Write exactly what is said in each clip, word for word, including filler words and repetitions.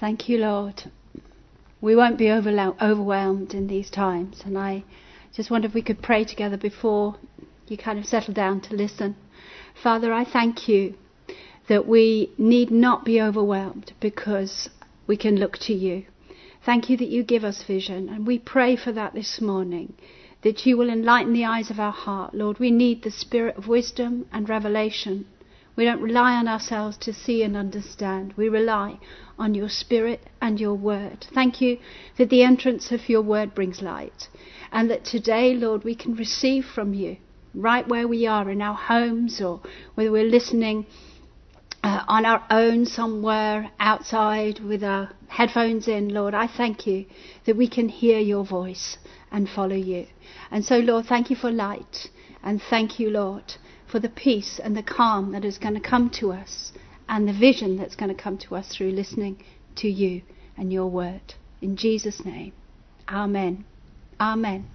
Thank you, Lord. We won't be overwhel- overwhelmed in these times. And I just wonder if we could pray together before you kind of settle down to listen. Father, I thank you that we need not be overwhelmed because we can look to you. Thank you that you give us vision. And we pray for that this morning, that you will enlighten the eyes of our heart. Lord, we need the spirit of wisdom and revelation. We don't rely on ourselves to see and understand. We rely on your spirit and your word. Thank you that the entrance of your word brings light. And that today, Lord, we can receive from you right where we are in our homes, or whether we're listening uh, on our own somewhere outside with our headphones in. Lord, I thank you that we can hear your voice and follow you. And so, Lord, thank you for light. And thank you, Lord, for the peace and the calm that is going to come to us, and the vision that's going to come to us through listening to you and your word. In Jesus' name, amen. Amen.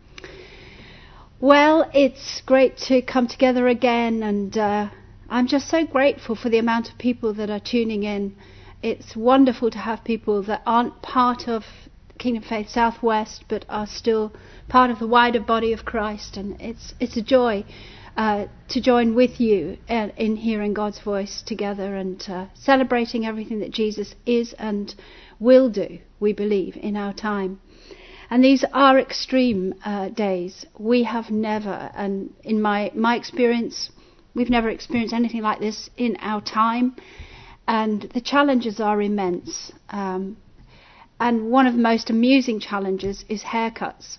Well, it's great to come together again, and uh, I'm just so grateful for the amount of people that are tuning in. It's wonderful to have people that aren't part of Kingdom Faith Southwest, but are still part of the wider body of Christ, and it's it's a joy Uh, to join with you uh, in hearing God's voice together and uh, celebrating everything that Jesus is and will do, we believe, in our time. And these are extreme uh, days. We have never, and in my, my experience, we've never experienced anything like this in our time. And the challenges are immense. Um, and one of the most amusing challenges is haircuts.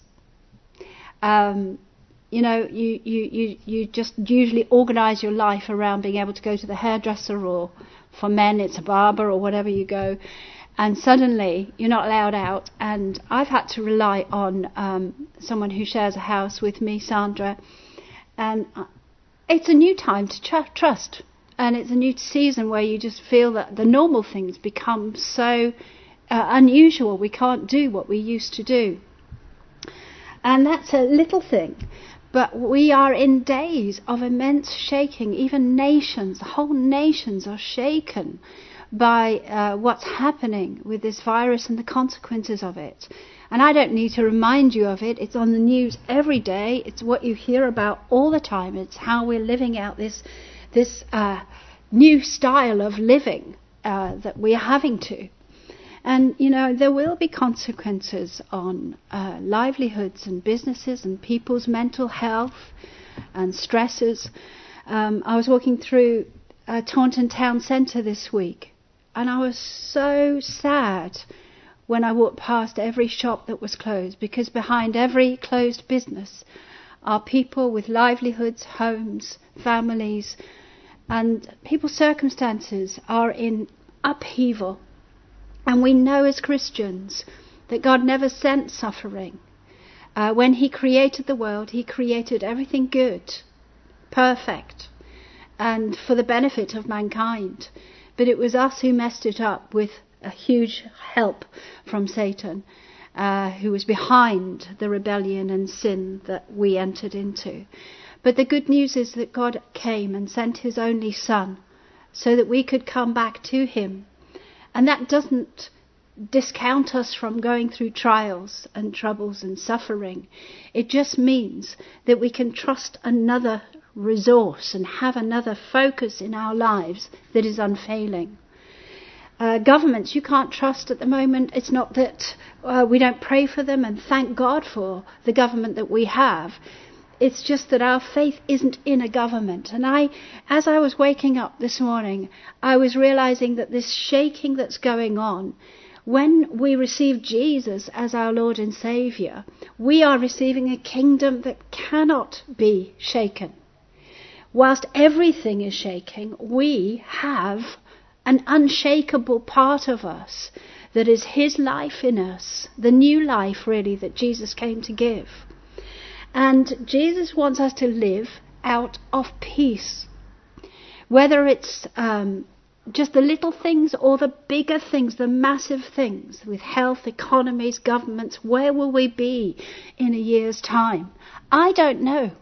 Um, You know, you, you, you, you just usually organise your life around being able to go to the hairdresser, or for men it's a barber or whatever you go, and suddenly you're not allowed out. And I've had to rely on um, someone who shares a house with me, Sandra, and it's a new time to tr- trust, and it's a new season where you just feel that the normal things become so uh, unusual. We can't do what we used to do, and that's a little thing. But we are in days of immense shaking. Even nations, whole nations are shaken by uh, what's happening with this virus and the consequences of it. And I don't need to remind you of it. It's on the news every day. It's what you hear about all the time. It's how we're living out this this uh, new style of living uh, that we are having to. And, you know, there will be consequences on uh, livelihoods and businesses and people's mental health and stresses. Um, I was walking through uh, Taunton Town Centre this week, and I was so sad when I walked past every shop that was closed, because behind every closed business are people with livelihoods, homes, families, and people's circumstances are in upheaval. And we know as Christians that God never sent suffering. Uh, when he created the world, he created everything good, perfect, and for the benefit of mankind. But it was us who messed it up with a huge help from Satan, uh, who was behind the rebellion and sin that we entered into. But the good news is that God came and sent his only Son so that we could come back to him. And that doesn't discount us from going through trials and troubles and suffering. It just means that we can trust another resource and have another focus in our lives that is unfailing. Uh, governments, you can't trust at the moment. It's not that uh, we don't pray for them and thank God for the government that we have. It's just that our faith isn't in a government. And I, as I was waking up this morning, I was realizing that this shaking that's going on, when we receive Jesus as our Lord and Saviour, we are receiving a kingdom that cannot be shaken. Whilst everything is shaking, we have an unshakable part of us that is his life in us, the new life really that Jesus came to give. And Jesus wants us to live out of peace. Whether it's um, just the little things or the bigger things, the massive things with health, economies, governments, where will we be in a year's time? I don't know.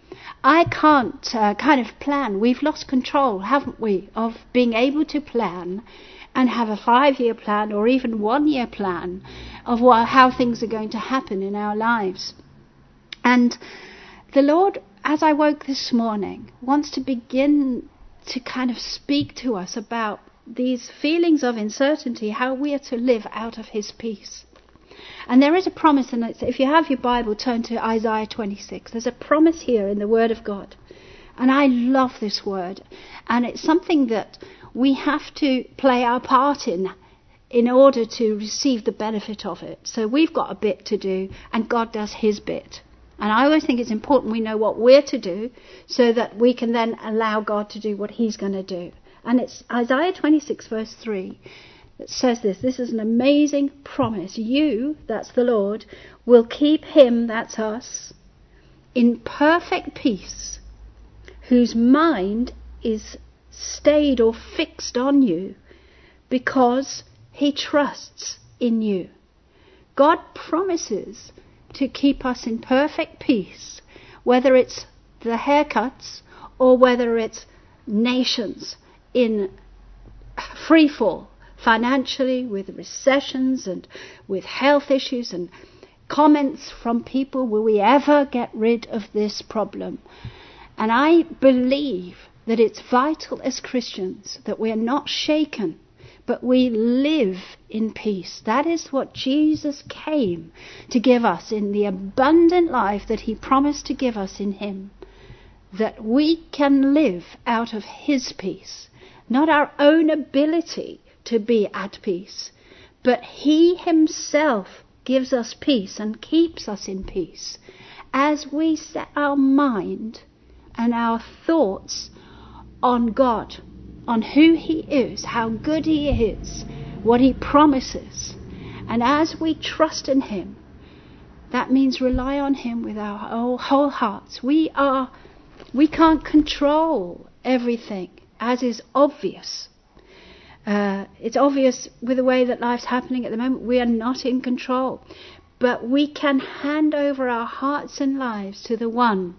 I can't uh, kind of plan. We've lost control, haven't we, of being able to plan and have a five-year plan or even one-year plan of what, how things are going to happen in our lives. And the Lord, as I woke this morning, wants to begin to kind of speak to us about these feelings of uncertainty, how we are to live out of his peace. And there is a promise, and if you have your Bible, turn to Isaiah twenty-six. There's a promise here in the Word of God. And I love this word. And it's something that we have to play our part in in order to receive the benefit of it. So we've got a bit to do, and God does his bit. And I always think it's important we know what we're to do so that we can then allow God to do what he's going to do. And it's Isaiah twenty-six verse three that says this. This is an amazing promise. You, that's the Lord, will keep him, that's us, in perfect peace, whose mind is stayed or fixed on you because he trusts in you. God promises to keep us in perfect peace, whether it's the haircuts or whether it's nations in free fall, financially, with recessions and with health issues and comments from people. Will we ever get rid of this problem? And I believe that it's vital as Christians that we are not shaken, but we live in peace. That is what Jesus came to give us in the abundant life that he promised to give us in him. That we can live out of his peace. Not our own ability to be at peace, but he himself gives us peace and keeps us in peace as we set our mind and our thoughts on God, on who he is, how good he is, what he promises. And as we trust in him, that means rely on him with our whole, whole hearts. We are, we can't control everything, as is obvious. Uh, it's obvious with the way that life's happening at the moment. We are not in control. But we can hand over our hearts and lives to the one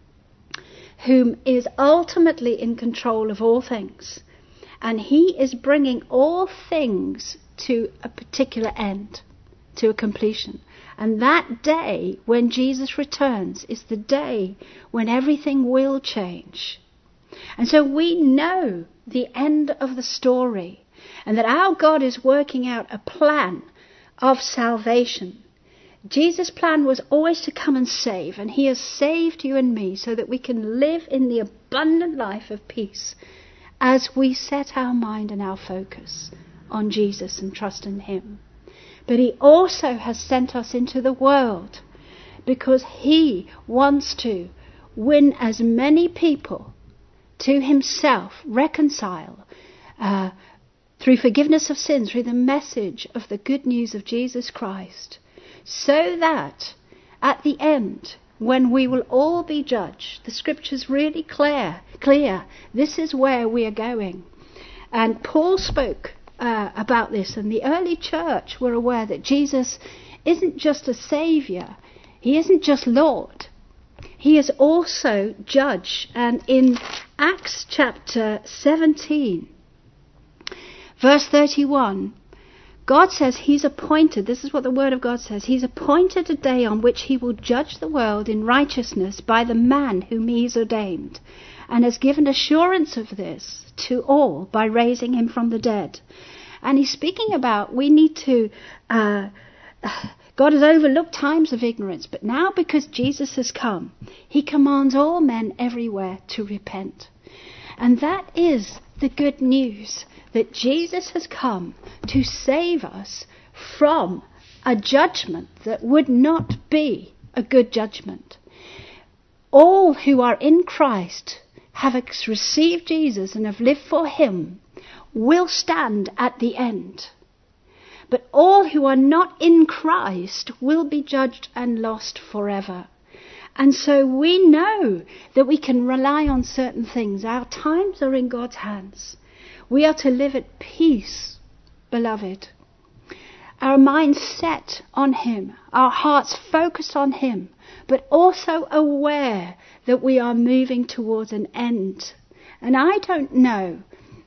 whom is ultimately in control of all things. And he is bringing all things to a particular end, to a completion. And that day when Jesus returns is the day when everything will change. And so we know the end of the story, and that our God is working out a plan of salvation. Jesus' plan was always to come and save, and he has saved you and me so that we can live in the abundant life of peace as we set our mind and our focus on Jesus and trust in him. But he also has sent us into the world because he wants to win as many people to himself, reconcile uh, through forgiveness of sins, through the message of the good news of Jesus Christ, so that at the end, when we will all be judged, the scripture's really clear, clear, this is where we are going. And Paul spoke uh, about this, and the early church were aware that Jesus isn't just a saviour, he isn't just Lord, he is also judge. And in Acts chapter seventeen, verse thirty-one, God says he's appointed, this is what the word of God says, he's appointed a day on which he will judge the world in righteousness by the man whom he's ordained, and has given assurance of this to all by raising him from the dead. And he's speaking about we need to, uh, God has overlooked times of ignorance, but now because Jesus has come, he commands all men everywhere to repent. And that is the good news, that Jesus has come to save us from a judgment that would not be a good judgment. All who are in Christ, have received Jesus and have lived for him, will stand at the end. But all who are not in Christ will be judged and lost forever. And so we know that we can rely on certain things. Our times are in God's hands. We are to live at peace, beloved. Our minds set on him, our hearts focused on him, but also aware that we are moving towards an end. And I don't know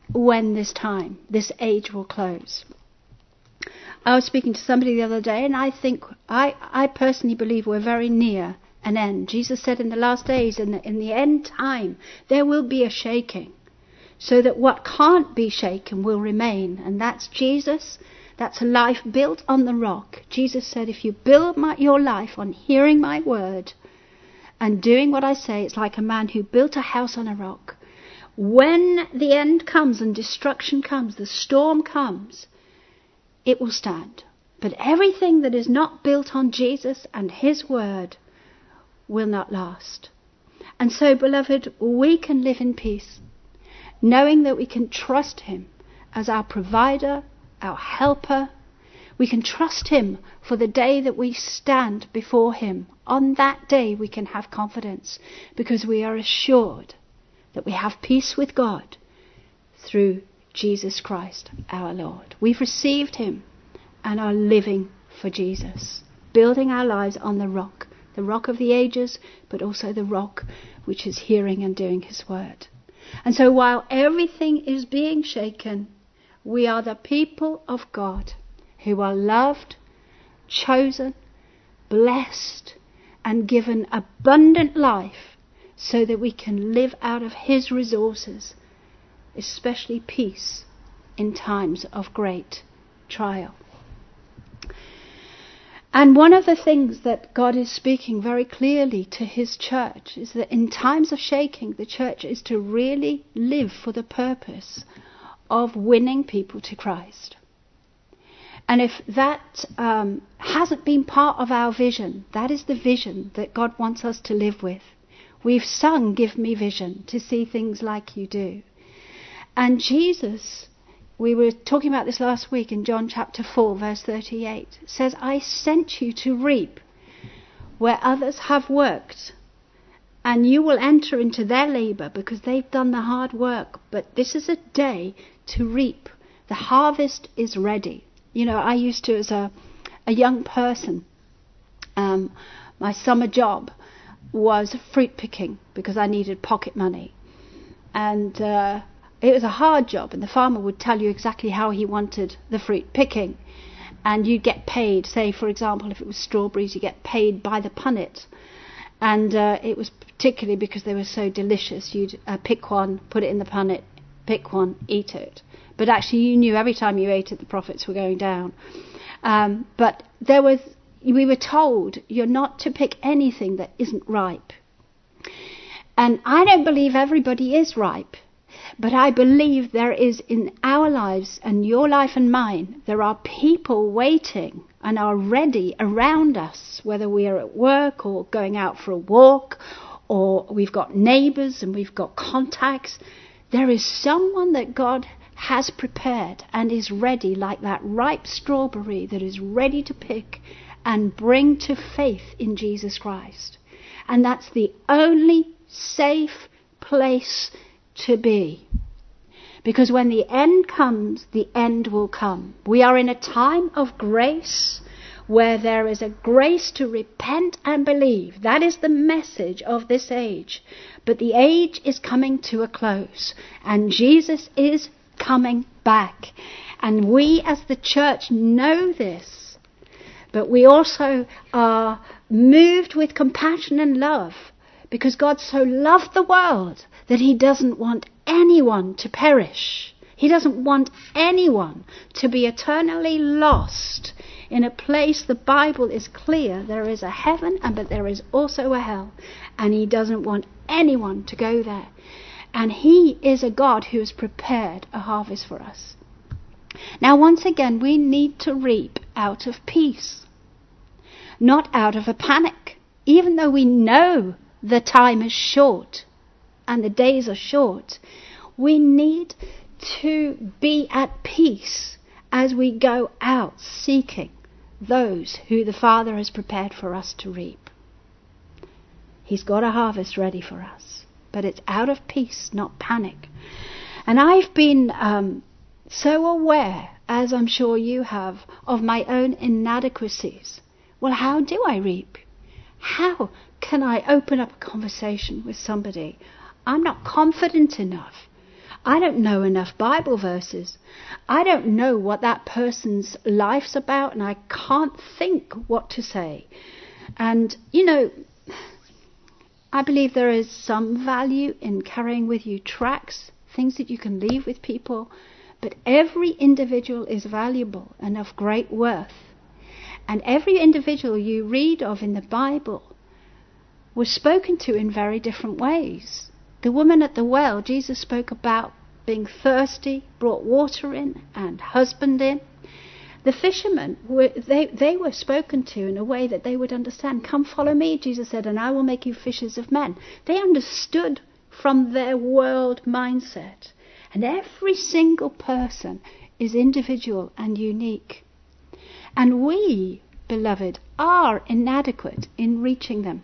when this time, this age will close. I was speaking to somebody the other day, and I think, I, I personally believe we're very near an end. Jesus said in the last days, in the, in the end time, there will be a shaking, so that what can't be shaken will remain. And that's Jesus. That's a life built on the rock. Jesus said, if you build my, your life on hearing my word and doing what I say, it's like a man who built a house on a rock. When the end comes and destruction comes, the storm comes, it will stand. But everything that is not built on Jesus and his word will not last. And so, beloved, we can live in peace, knowing that we can trust him as our provider, our helper. We can trust him for the day that we stand before him. On that day we can have confidence, because we are assured that we have peace with God through Jesus Christ our Lord. We've received him and are living for Jesus, building our lives on the rock, the rock of the ages, but also the rock which is hearing and doing his word. And so while everything is being shaken, we are the people of God who are loved, chosen, blessed, and given abundant life, so that we can live out of his resources, especially peace in times of great trial. And one of the things that God is speaking very clearly to his church is that in times of shaking, the church is to really live for the purpose of winning people to Christ. And if that um, hasn't been part of our vision, that is the vision that God wants us to live with. We've sung, "Give me vision to see things like you do." And Jesus, we were talking about this last week in John chapter four, verse thirty-eight, says, I sent you to reap where others have worked, and you will enter into their labor because they've done the hard work. But this is a day to reap. The harvest is ready. You know, I used to, as a, a young person, um, my summer job was fruit picking because I needed pocket money. And uh, it was a hard job, and the farmer would tell you exactly how he wanted the fruit picking. And you'd get paid, say, for example, if it was strawberries, you get paid by the punnet. And uh, it was particularly because they were so delicious. You'd uh, pick one, put it in the punnet, pick one, eat it. But actually you knew every time you ate it, the profits were going down. Um, but there was, we were told you're not to pick anything that isn't ripe. And I don't believe everybody is ripe. But I believe there is in our lives, and your life and mine, there are people waiting and are ready around us, whether we are at work or going out for a walk, or we've got neighbours and we've got contacts. There is someone that God has prepared and is ready, like that ripe strawberry that is ready to pick and bring to faith in Jesus Christ. And that's the only safe place to be. Because when the end comes, the end will come. We are in a time of grace where there is a grace to repent and believe. That is the message of this age. But the age is coming to a close, and Jesus is coming back. And we as the church know this, but we also are moved with compassion and love, because God so loved the world that he doesn't want anyone to perish. He doesn't want anyone to be eternally lost in a place. The Bible is clear. There is a heaven, and but there is also a hell. And he doesn't want anyone to go there. And he is a God who has prepared a harvest for us. Now, once again, we need to reap out of peace, not out of a panic. Even though we know the time is short and the days are short, we need to be at peace as we go out seeking those who the Father has prepared for us to reap. He's got a harvest ready for us, but it's out of peace, not panic. And I've been um, so aware, as I'm sure you have, of my own inadequacies. Well, how do I reap? How can I open up a conversation with somebody? I'm not confident enough. I don't know enough Bible verses. I don't know what that person's life's about, and I can't think what to say. And, you know, I believe there is some value in carrying with you tracts, things that you can leave with people, but every individual is valuable and of great worth. And every individual you read of in the Bible was spoken to in very different ways. The woman at the well, Jesus spoke about being thirsty, brought water in and husband in. The fishermen, were, they, they were spoken to in a way that they would understand. Come follow me, Jesus said, and I will make you fishers of men. They understood from their world mindset. And every single person is individual and unique. And we, beloved, are inadequate in reaching them.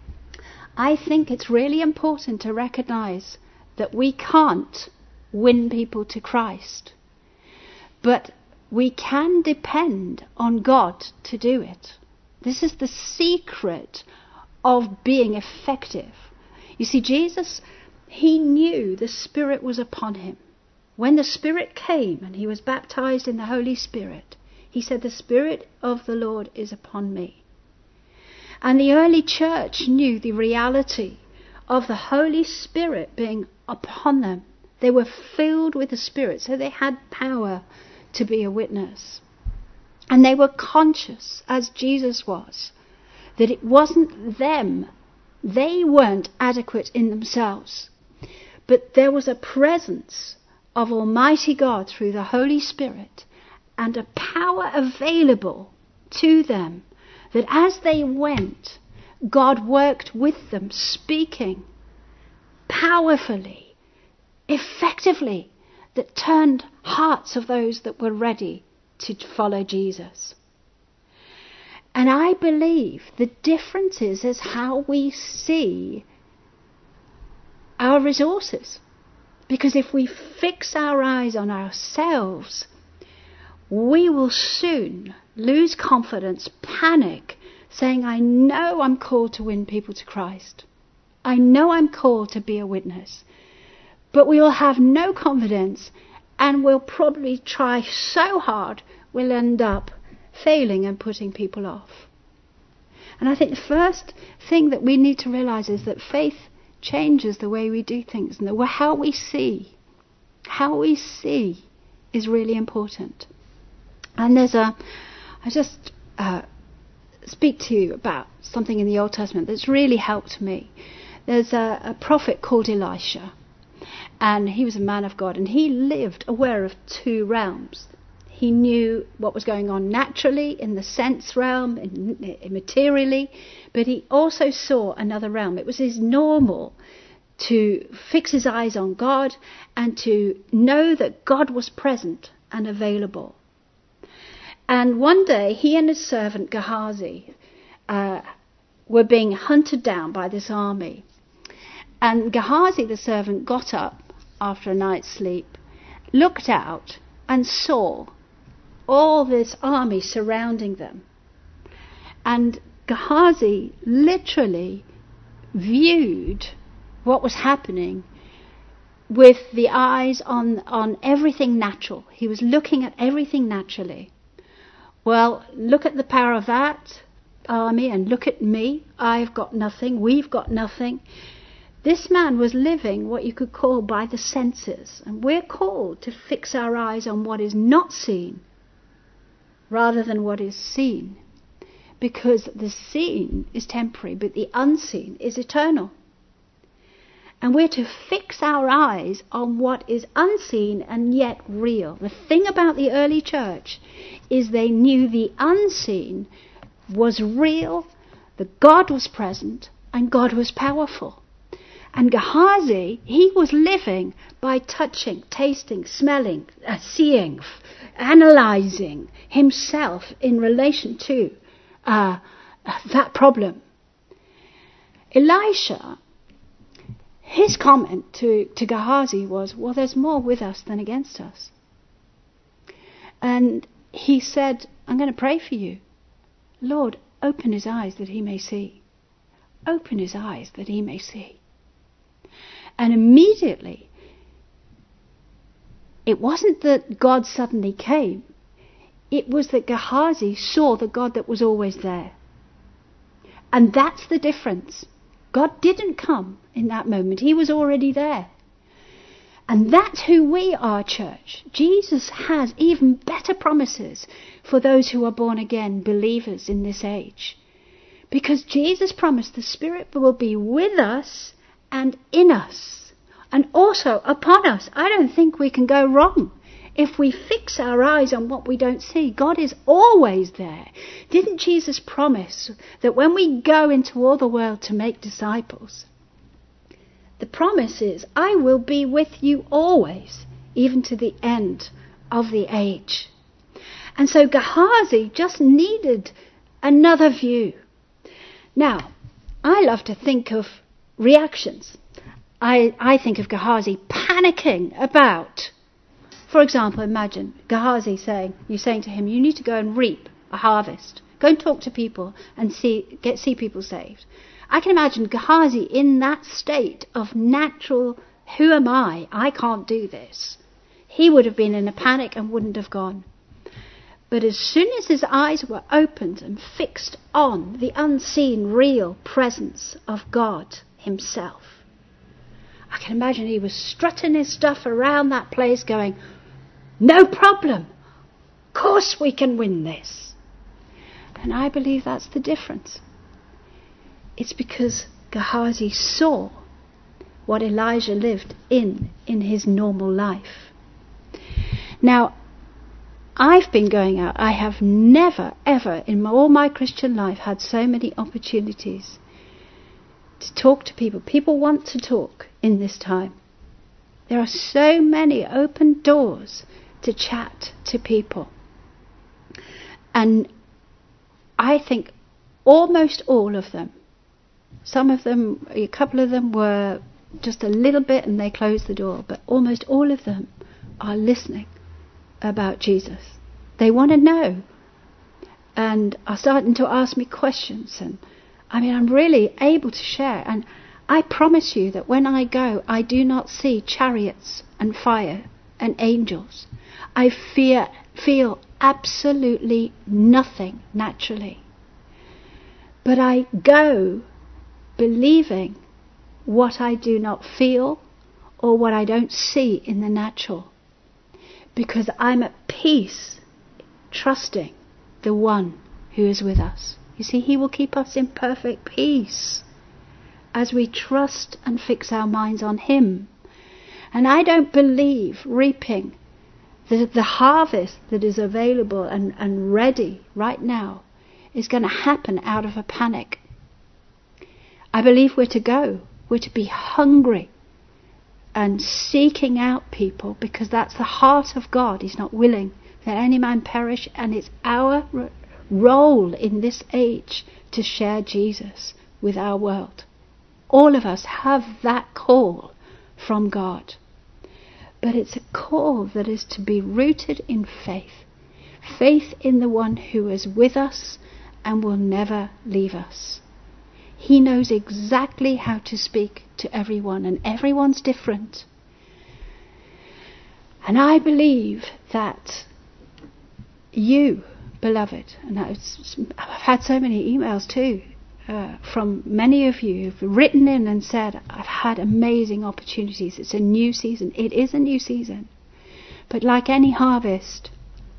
I think it's really important to recognize that we can't win people to Christ. But we can depend on God to do it. This is the secret of being effective. You see, Jesus, he knew the Spirit was upon him. When the Spirit came and he was baptized in the Holy Spirit, he said, the Spirit of the Lord is upon me. And the early church knew the reality of the Holy Spirit being upon them. They were filled with the Spirit, so they had power to be a witness. And they were conscious, as Jesus was, that it wasn't them. They weren't adequate in themselves. But there was a presence of Almighty God through the Holy Spirit and a power available to them that as they went, God worked with them, speaking powerfully, effectively, that turned hearts of those that were ready to follow Jesus. And I believe the difference is, is how we see our resources. Because if we fix our eyes on ourselves, we will soon lose confidence, panic, saying, I know I'm called to win people to Christ. I know I'm called to be a witness. But we will have no confidence, and we'll probably try so hard we'll end up failing and putting people off. And I think the first thing that we need to realize is that faith changes the way we do things, and the way, how we see. How we see is really important. And there's a, I just uh, speak to you about something in the Old Testament that's really helped me. There's a, a prophet called Elisha, and he was a man of God, and he lived aware of two realms. He knew what was going on naturally in the sense realm, in, in materially, but he also saw another realm. It was his normal to fix his eyes on God and to know that God was present and available. And one day, he and his servant Gehazi uh, were being hunted down by this army. And Gehazi, the servant, got up after a night's sleep, looked out, and saw all this army surrounding them. And Gehazi literally viewed what was happening with the eyes on, on everything natural. He was looking at everything naturally. Well, look at the power of that army and look at me. I've got nothing. We've got nothing. This man was living what you could call by the senses. And we're called to fix our eyes on what is not seen rather than what is seen. Because the seen is temporary, but the unseen is eternal. And we're to fix our eyes on what is unseen and yet real. The thing about the early church is they knew the unseen was real, that God was present, and God was powerful. And Gehazi, he was living by touching, tasting, smelling, uh, seeing, f- analyzing himself in relation to uh, that problem. Elisha, his comment to, to Gehazi was, well, there's more with us than against us. And he said, I'm going to pray for you. Lord, open his eyes that he may see. Open his eyes that he may see. And immediately It wasn't that God suddenly came. It was that Gehazi saw the God that was always there. And that's the difference. God didn't come in that moment. He was already there. And that's who we are, church. Jesus has even better promises for those who are born again believers in this age. Because Jesus promised the Spirit will be with us and in us. And also upon us. I don't think we can go wrong if we fix our eyes on what we don't see. God is always there. Didn't Jesus promise that when we go into all the world to make disciples, the promise is, I will be with you always, even to the end of the age. And so Gehazi just needed another view. Now, I love to think of reactions. I, I think of Gehazi panicking about, for example, imagine Gehazi saying, you're saying to him, you need to go and reap a harvest. Go and talk to people and see get see people saved. I can imagine Gehazi in that state of natural, who am I? I can't do this. He would have been in a panic and wouldn't have gone. But as soon as his eyes were opened and fixed on the unseen, real presence of God himself, I can imagine he was strutting his stuff around that place going, no problem. Of course we can win this. And I believe that's the difference. It's because Gehazi saw what Elijah lived in, in his normal life. Now, I've been going out. I have never, ever in all my Christian life had so many opportunities to talk to people. People want to talk in this time. There are so many open doors to chat to people. And I think almost all of them, some of them, a couple of them were just a little bit and they closed the door, but almost all of them are listening about Jesus. They want to know and are starting to ask me questions. And I mean, I'm really able to share. And I promise you that when I go, I do not see chariots and fire and angels. I fear, feel absolutely nothing naturally. But I go believing what I do not feel or what I don't see in the natural. Because I'm at peace, trusting the one who is with us. You see, he will keep us in perfect peace as we trust and fix our minds on him. And I don't believe reaping the, the harvest that is available and, and ready right now is going to happen out of a panic. I believe we're to go. We're to be hungry and seeking out people, because that's the heart of God. He's not willing that any man perish, and it's our r- role in this age to share Jesus with our world. All of us have that call from God. But it's a call that is to be rooted in faith. Faith in the one who is with us and will never leave us. He knows exactly how to speak to everyone, and everyone's different. And I believe that you, beloved, and I've had so many emails too uh, from many of you who've written in and said, I've had amazing opportunities. It's a new season. It is a new season. But like any harvest,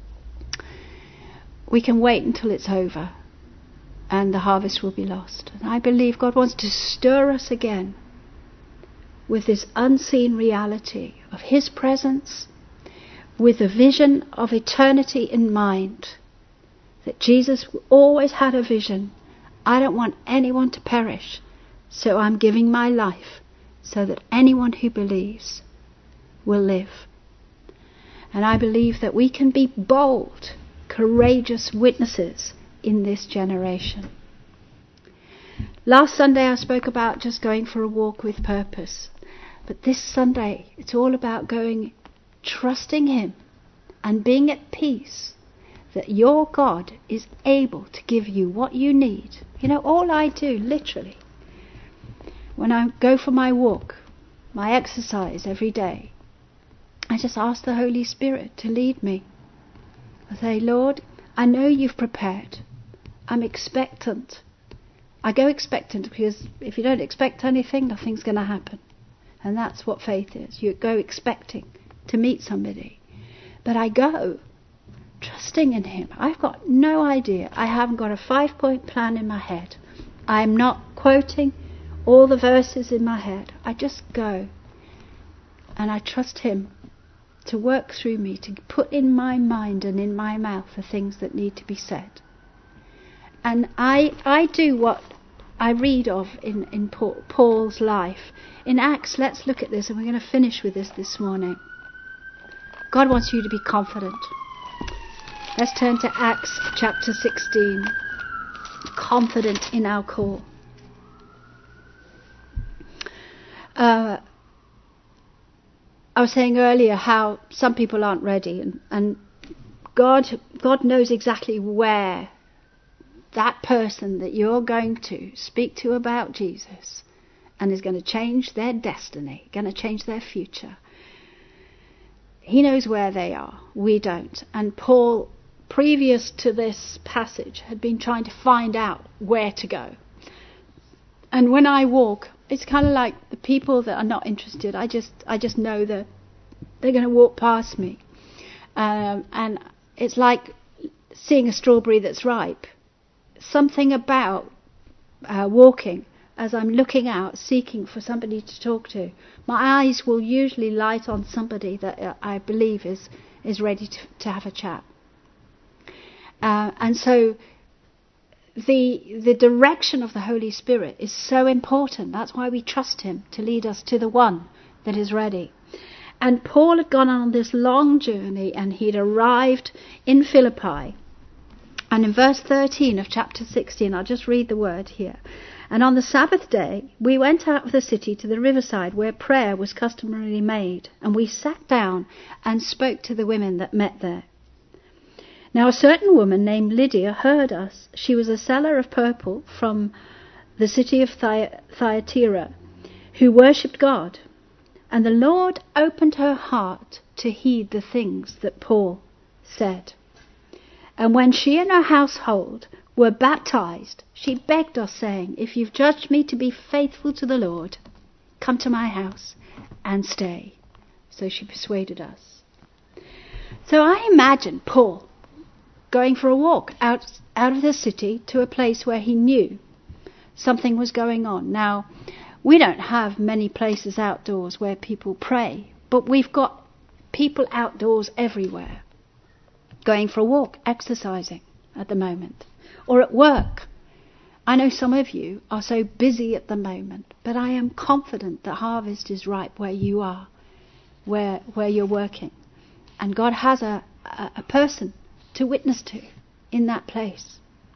we can wait until it's over and the harvest will be lost. And I believe God wants to stir us again with this unseen reality of his presence, with a vision of eternity in mind. That Jesus always had a vision. I don't want anyone to perish, so I'm giving my life so that anyone who believes will live. And I believe that we can be bold, courageous witnesses in this generation. Last Sunday I spoke about just going for a walk with purpose. But this Sunday it's all about going, trusting him and being at peace that your God is able to give you what you need. You know, all I do, literally, when I go for my walk, my exercise every day, I just ask the Holy Spirit to lead me. I say, Lord, I know you've prepared. I'm expectant. I go expectant because if you don't expect anything, nothing's going to happen. And that's what faith is. You go expecting to meet somebody. But I go trusting in him. I've got no idea. I haven't got a five-point plan in my head. I'm not quoting all the verses in my head. I just go. And I trust him to work through me, to put in my mind and in my mouth the things that need to be said. And I I do what I read of in, in Paul, Paul's life. In Acts, let's look at this, and we're going to finish with this this morning. God wants you to be confident. Let's turn to Acts chapter sixteen. Confident in our call. Uh, I was saying earlier how some people aren't ready, and, and God God knows exactly where that person that you're going to speak to about Jesus and is going to change their destiny, going to change their future. He knows where they are. We don't. And Paul, previous to this passage, had been trying to find out where to go. And when I walk, it's kind of like the people that are not interested. I just I just know that they're going to walk past me. Um, and it's like seeing a strawberry that's ripe. Something about uh, walking, as I'm looking out, seeking for somebody to talk to, my eyes will usually light on somebody that uh, I believe is, is ready to, to have a chat. Uh, and so the the direction of the Holy Spirit is so important. That's why we trust him to lead us to the one that is ready. And Paul had gone on this long journey, and he'd arrived in Philippi. And in verse thirteen of chapter sixteen, I'll just read the word here. And on the Sabbath day, we went out of the city to the riverside where prayer was customarily made. And we sat down and spoke to the women that met there. Now a certain woman named Lydia heard us. She was a seller of purple from the city of Thy- Thyatira, who worshipped God. And the Lord opened her heart to heed the things that Paul said. And when she and her household were baptized, she begged us, saying, if you've judged me to be faithful to the Lord, come to my house and stay. So she persuaded us. So I imagine Paul going for a walk out, out of the city to a place where he knew something was going on. Now, we don't have many places outdoors where people pray, but we've got people outdoors everywhere. Going for a walk, exercising at the moment, or at work. I know some of you are so busy at the moment, but I am confident that harvest is ripe where you are, where where you're working. And God has a, a, a person to witness to in that place.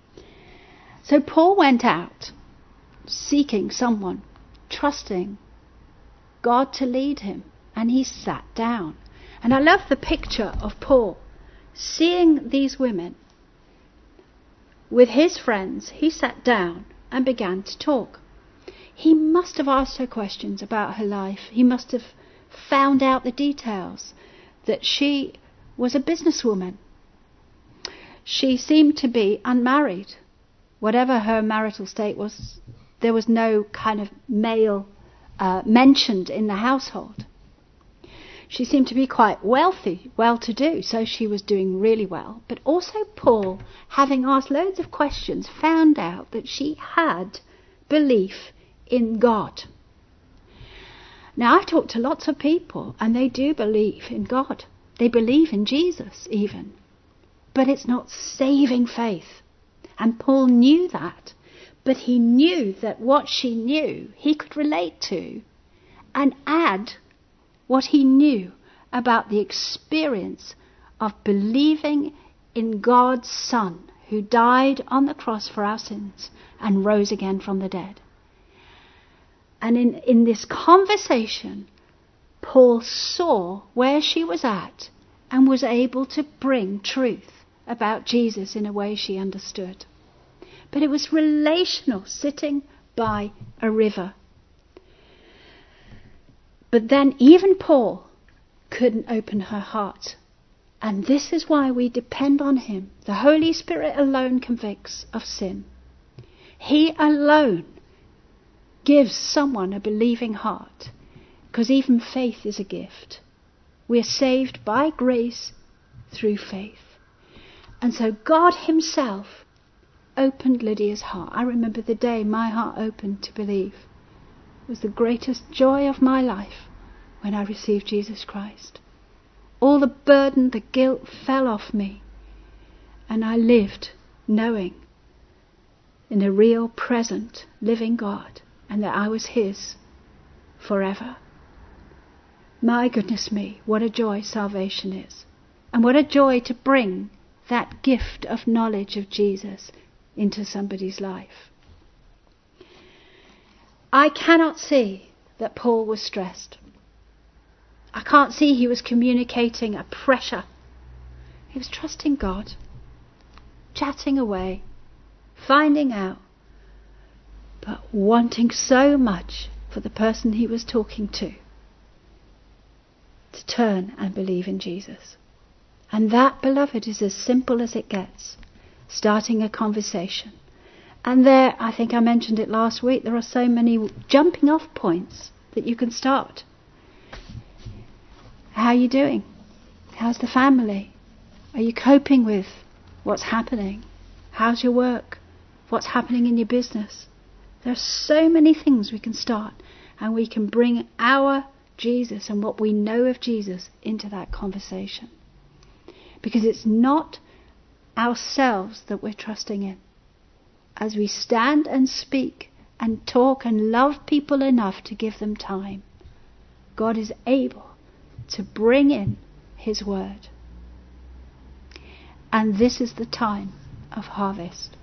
So Paul went out seeking someone, trusting God to lead him, and he sat down. And I love the picture of Paul seeing these women with his friends. He sat down and began to talk. He must have asked her questions about her life. He must have found out the details, that she was a businesswoman. She seemed to be unmarried. Whatever her marital state was, there was no kind of male uh, mentioned in the household. She seemed to be quite wealthy, well-to-do, so she was doing really well. But also Paul, having asked loads of questions, found out that she had belief in God. Now, I've talked to lots of people, and they do believe in God. They believe in Jesus, even. But it's not saving faith. And Paul knew that. But he knew that what she knew, he could relate to and add what he knew about the experience of believing in God's Son, who died on the cross for our sins and rose again from the dead. And in, in this conversation, Paul saw where she was at and was able to bring truth about Jesus in a way she understood. But it was relational, sitting by a river. But then even Paul couldn't open her heart. And this is why we depend on him. The Holy Spirit alone convicts of sin. He alone gives someone a believing heart, because even faith is a gift. We are saved by grace through faith. And so God himself opened Lydia's heart. I remember the day my heart opened to believe. It was the greatest joy of my life when I received Jesus Christ. All the burden, the guilt fell off me. And I lived knowing in a real, present, living God, and that I was his forever. My goodness me, what a joy salvation is. And what a joy to bring that gift of knowledge of Jesus into somebody's life. I cannot see that Paul was stressed. I can't see he was communicating a pressure. He was trusting God, chatting away, finding out, but wanting so much for the person he was talking to to turn and believe in Jesus. And that, beloved, is as simple as it gets. Starting a conversation. And there, I think I mentioned it last week, there are so many jumping off points that you can start. How are you doing? How's the family? Are you coping with what's happening? How's your work? What's happening in your business? There are so many things we can start, and we can bring our Jesus and what we know of Jesus into that conversation. Because it's not ourselves that we're trusting in. As we stand and speak and talk and love people enough to give them time, God is able to bring in his word. And this is the time of harvest.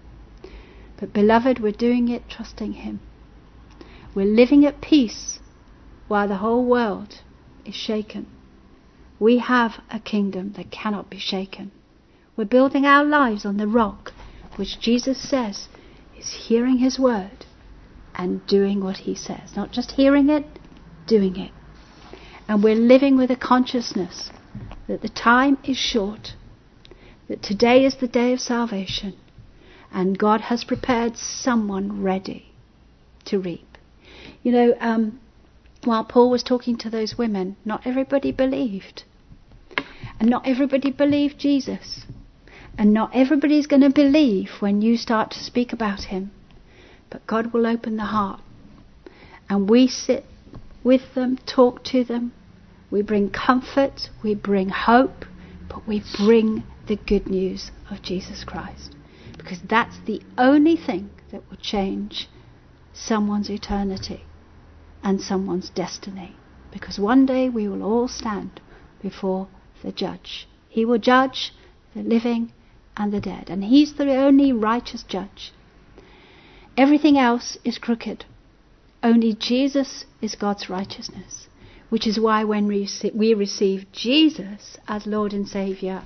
But beloved, we're doing it trusting him. We're living at peace while the whole world is shaken. We have a kingdom that cannot be shaken. We're building our lives on the rock, which Jesus says is hearing his word and doing what he says. Not just hearing it, doing it. And we're living with a consciousness that the time is short, that today is the day of salvation, and God has prepared someone ready to reap. You know, um, while Paul was talking to those women, not everybody believed. And not everybody believed Jesus. And not everybody's going to believe when you start to speak about him. But God will open the heart. And we sit with them, talk to them. We bring comfort, we bring hope, but we bring the good news of Jesus Christ. Because that's the only thing that will change someone's eternity and someone's destiny. Because one day we will all stand before the judge. He will judge the living and the dead. And he's the only righteous judge. Everything else is crooked. Only Jesus is God's righteousness. Which is why when we we receive Jesus as Lord and Saviour,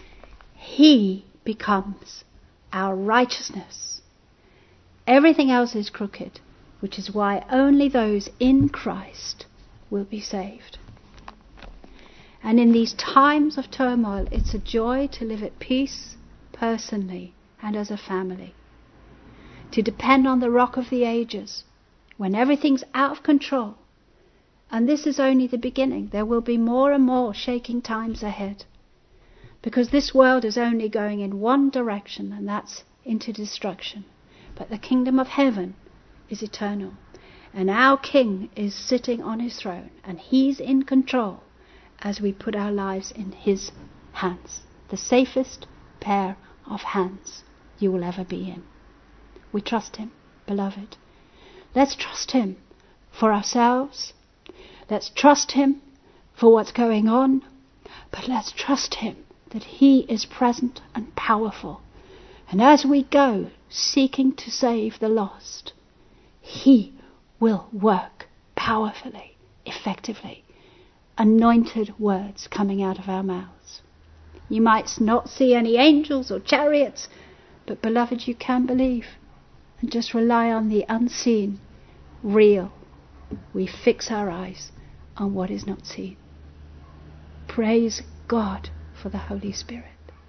he becomes our righteousness. Everything else is crooked, which is why only those in Christ will be saved. And in these times of turmoil, it's a joy to live at peace personally and as a family. To depend on the rock of the ages when everything's out of control. And this is only the beginning. There will be more and more shaking times ahead. Because this world is only going in one direction, and that's into destruction. But the kingdom of heaven is eternal. And our King is sitting on his throne, and he's in control as we put our lives in his hands. The safest pair of hands you will ever be in. We trust him, beloved. Let's trust him for ourselves. Let's trust him for what's going on. But let's trust him that he is present and powerful. And as we go seeking to save the lost, he will work powerfully, effectively. Anointed words coming out of our mouths. You might not see any angels or chariots, but beloved, you can believe. And just rely on the unseen, real. We fix our eyes on what is not seen. Praise God for the Holy Spirit.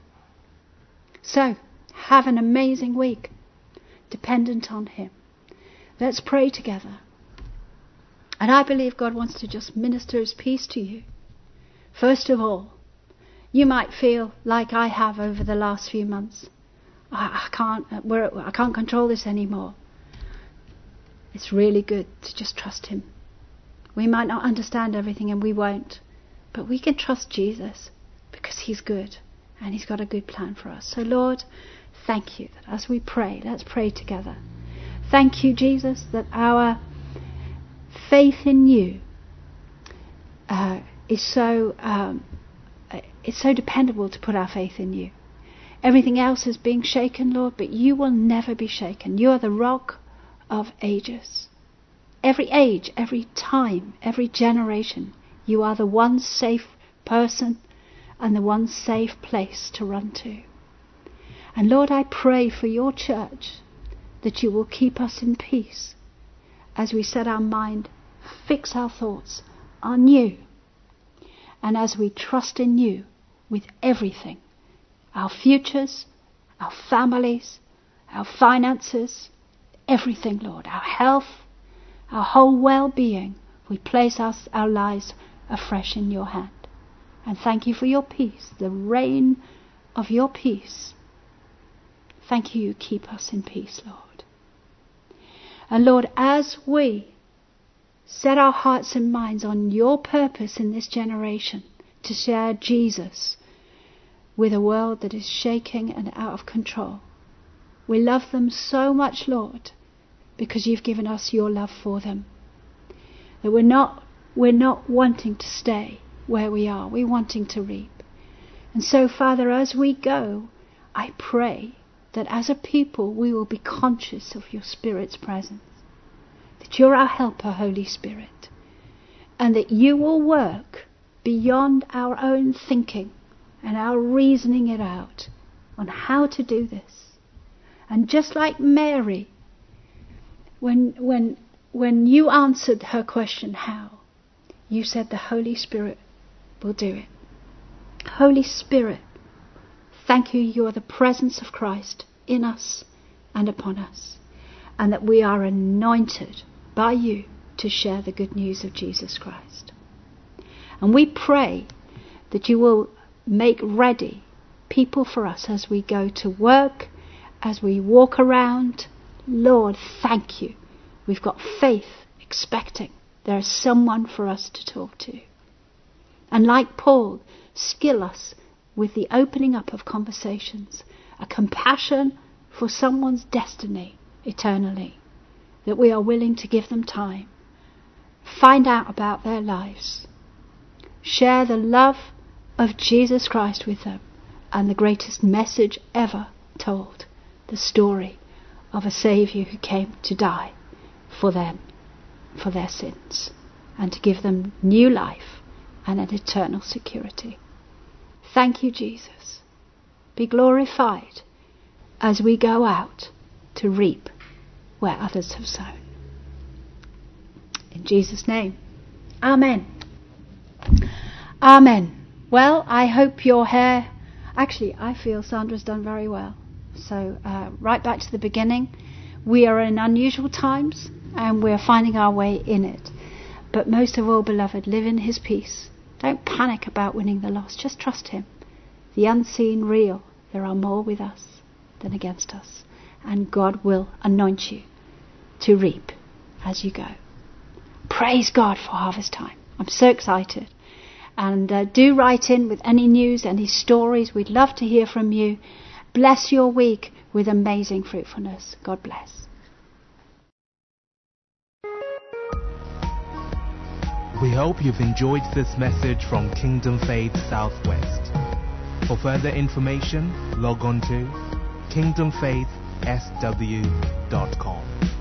So, have an amazing week, dependent on Him. Let's pray together. And I believe God wants to just minister His peace to you. First of all, you might feel like I have over the last few months. I, I can't, we're, I can't control this anymore. It's really good to just trust Him. We might not understand everything, and we won't. But we can trust Jesus because He's good and He's got a good plan for us. So Lord, thank you that as we pray, let's pray together. Thank you, Jesus, that our faith in you uh, is so um, it's so dependable to put our faith in you. Everything else is being shaken, Lord, but you will never be shaken. You are the rock of ages. Every age, every time, every generation, you are the one safe person and the one safe place to run to. And Lord, I pray for your church that you will keep us in peace as we set our mind, fix our thoughts on you, and as we trust in you with everything, our futures, our families, our finances, everything, Lord, our health, our whole well-being, we place our, our lives afresh in your hand. And thank you for your peace, the reign of your peace. Thank you, you keep us in peace, Lord. And Lord, as we set our hearts and minds on your purpose in this generation to share Jesus with a world that is shaking and out of control, we love them so much, Lord, because you've given us your love for them. That we're not, we're not wanting to stay where we are. We're wanting to reap. And so, Father, as we go, I pray that as a people we will be conscious of your Spirit's presence. That you're our helper, Holy Spirit. And that you will work beyond our own thinking and our reasoning it out on how to do this. And just like Mary, when when when you answered her question, how, you said the Holy Spirit will do it. Holy Spirit, thank you, you are the presence of Christ in us and upon us, and that we are anointed by you to share the good news of Jesus Christ. And we pray that you will make ready people for us as we go to work, as we walk around. Lord, thank you. We've got faith, expecting there is someone for us to talk to. And like Paul, skill us with the opening up of conversations, a compassion for someone's destiny eternally, that we are willing to give them time, find out about their lives, share the love of Jesus Christ with them, and the greatest message ever told, the story of a Saviour who came to die for them, for their sins, and to give them new life and an eternal security. Thank you, Jesus. Be glorified as we go out to reap where others have sown. In Jesus' name, amen. Amen. Well, I hope your hair... Actually, I feel Sandra's done very well. So, uh, right back to the beginning. We are in unusual times, and we're finding our way in it. But most of all, beloved, live in his peace. Don't panic about winning the loss. Just trust him. The unseen real. There are more with us than against us. And God will anoint you to reap as you go. Praise God for harvest time. I'm so excited. And uh, do write in with any news, any stories. We'd love to hear from you. Bless your week with amazing fruitfulness. God bless. We hope you've enjoyed this message from Kingdom Faith Southwest. For further information, log on to kingdom faith s w dot com.